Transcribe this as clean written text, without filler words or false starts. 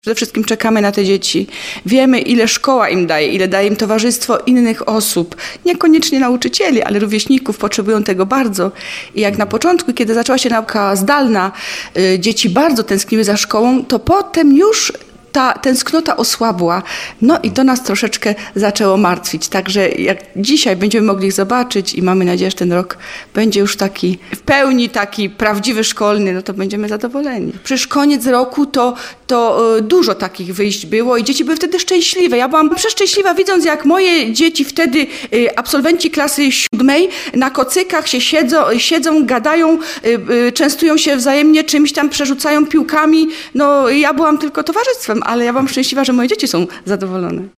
Przede wszystkim czekamy na te dzieci. Wiemy, ile szkoła im daje, ile daje im towarzystwo innych osób. Niekoniecznie nauczycieli, ale rówieśników potrzebują tego bardzo. I jak na początku, kiedy zaczęła się nauka zdalna, dzieci bardzo tęskniły za szkołą, to potem już ta tęsknota osłabła. No i to nas troszeczkę zaczęło martwić. Także jak dzisiaj będziemy mogli ich zobaczyć i mamy nadzieję, że ten rok będzie już taki w pełni taki prawdziwy szkolny, no to będziemy zadowoleni. Przecież koniec roku to dużo takich wyjść było i dzieci były wtedy szczęśliwe. Ja byłam przeszczęśliwa, widząc, jak moje dzieci wtedy, absolwenci klasy 7, na kocykach się siedzą, gadają, częstują się wzajemnie czymś tam, przerzucają piłkami. No ja byłam tylko towarzystwem, ale ja byłam szczęśliwa, że moje dzieci są zadowolone.